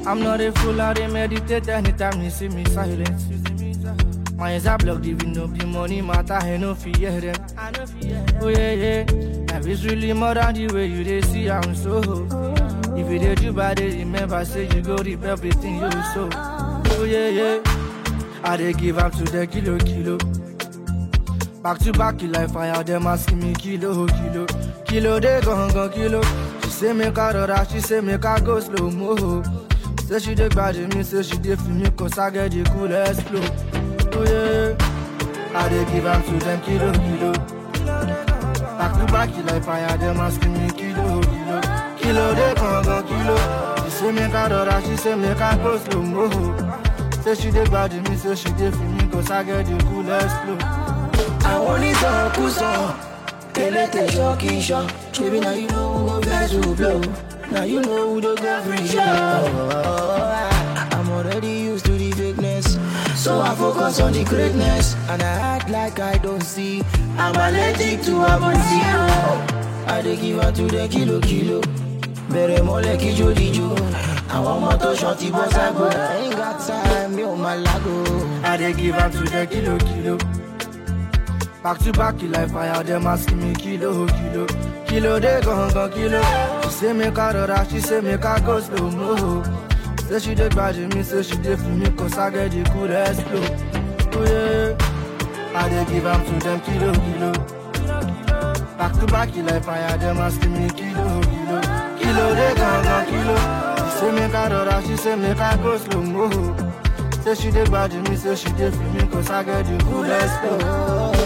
I'm not a fool, I dey meditate anytime you see me silent. My eyes are blocked, even though the money matter, I no fear them. Oh yeah, yeah, life is really more than the way you dey see, I'm so. If you did you bad, remember, say you go reap everything you sow. Oh yeah, yeah, I dey give up to the kilo. Back to back, like fire, them asking me kilo. They gon' kilo. She say make her rora, she say make her go slow mo. Say she dey bad me, say she dey feel me, cause I get the coolest flow. Oh yeah, I dey give up to them kilo. Back to back, like fire, them asking me kilo. They gon' kilo. She say make her rora, she say make her go slow mo. Say she dey bad me, say she dey feel me, cause I get the coolest flow. I want it all, kuso. Elete shocking shot. Baby, now you know who go best to blow. Now you know who the go free show. I'm already used to the fakeness, so I focus on the greatness. And I act like I don't see. I'm allergic to zero. I dey give her to the kilo. Bere mole kijo dijo. I want more to shorty boss I go. I ain't got time, yo malago. I dey give up to the kilo. Back to back, like fire, them asking me kilo. They gon' kilo. She say make her rora, she say make her go slow mo. Say she dey bad me, say she dey feel me, cause I get the coolest flow. Oh yeah, I dey give up to them kilo. Back to back, like fire, them asking me kilo. They gon' kilo. She say make her rora, she say make her go slow mo. Say she dey bad me, say she dey feel me, cause I get the coolest flow.